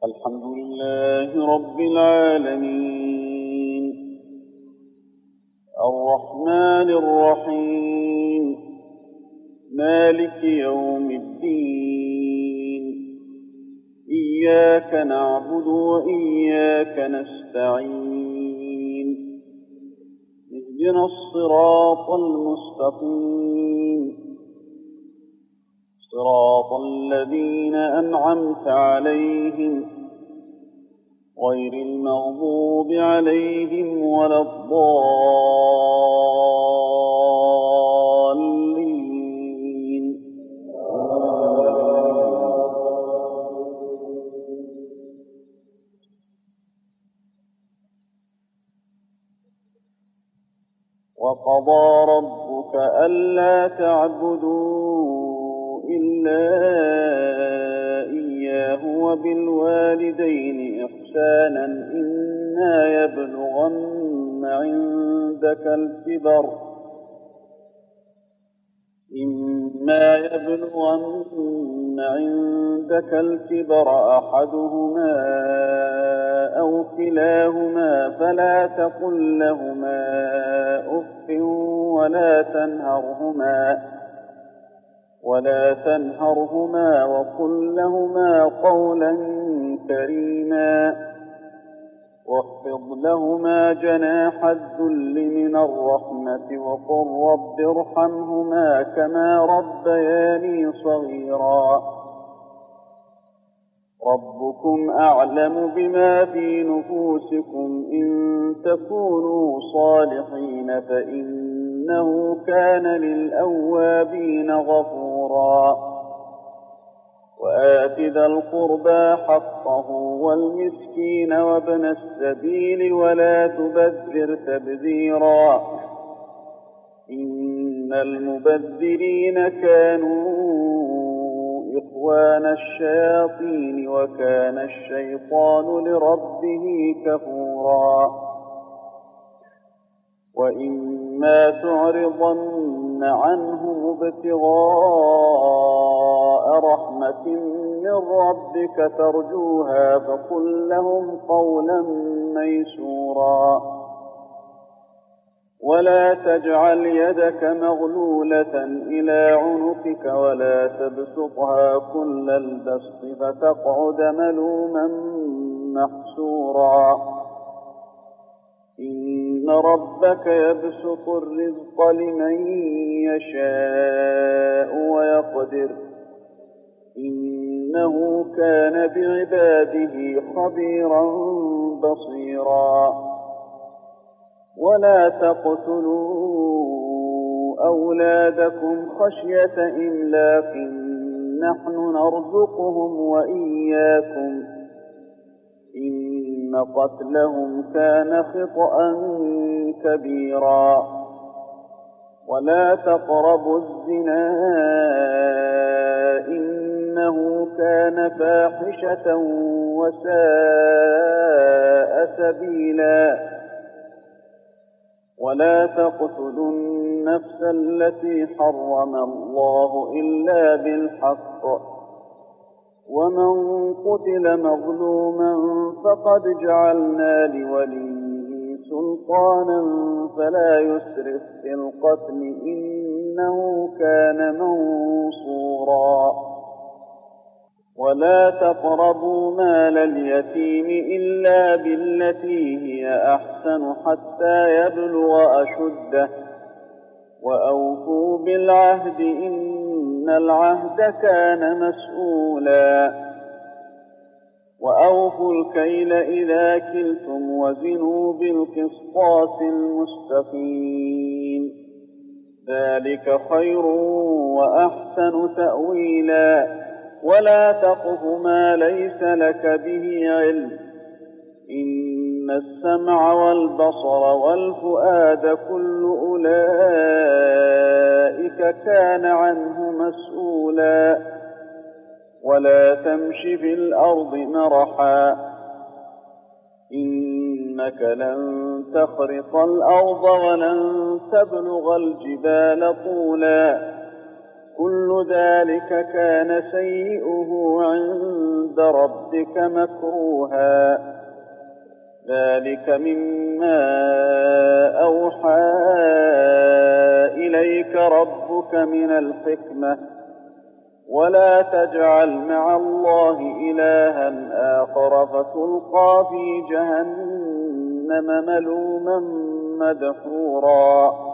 الحمد لله رب العالمين الرحمن الرحيم مالك يوم الدين إياك نعبد وإياك نستعين اهدنا الصراط المستقيم صراط الذين أنعمت عليهم غير المغضوب عليهم ولا الضالين وقضى ربك ألا تعبدوا إلا إياه وبالوالدين إحسانا إما يبلغن عندك الكبر أحدهما أو كلاهما فلا تقل لهما أف ولا تنهرهما وقل لهما قولا كريما واخفض لهما جناح الذل من الرحمة وقل رب ارحمهما كما ربياني صغيرا ربكم أعلم بما في نفوسكم إن تكونوا صالحين فإنه كان للأوابين غفورا وآت ذا القربى حقه والمسكين وابن السبيل ولا تبذر تبذيرا إن المبذرين كانوا إخوان الشياطين وكان الشيطان لربه كفورا وإما تعرضن عنهم ابتغاء رحمة من ربك ترجوها فقل لهم قولا ميسورا ولا تجعل يدك مغلولة إلى عنقك ولا تبسطها كل البسط فتقعد ملوما محسورا إن ربك يبسط الرزق لمن يشاء ويقدر إنه كان بعباده خبيرا بصيرا ولا تقتلوا أولادكم خشية إملاق نحن نرزقهم وإياكم إن قتلهم كان خطأ كبيرا ولا تقربوا الزنا إنه كان فاحشة وساء سبيلا ولا تقتلوا النفس التي حرم الله إلا بالحق ومن قتل مظلوما فقد جعلنا لوليه سلطانا فلا يسرف في القتل إنه كان منصورا ولا تقربوا مال اليتيم إلا بالتي هي أحسن حتى يبلغ أشده وأوفوا بالعهد إن العهد كان مسؤولا وأوفوا الكيل إذا كلتم وزنوا بالقسطاس المستقيم ذلك خير وأحسن تأويلا ولا تقف ما ليس لك به علم إن السمع والبصر والفؤاد كل أولئك كان عنه مسؤولا ولا تمش في الأرض مرحا إنك لن تخرق الأرض ولن تبلغ الجبال طولا كل ذلك كان سيئه عند ربك مكروها. ذلك مما أوحى إليك ربك من الحكمة. ولا تجعل مع الله إلها آخر فتلقى في جهنم ملوما مدحورا.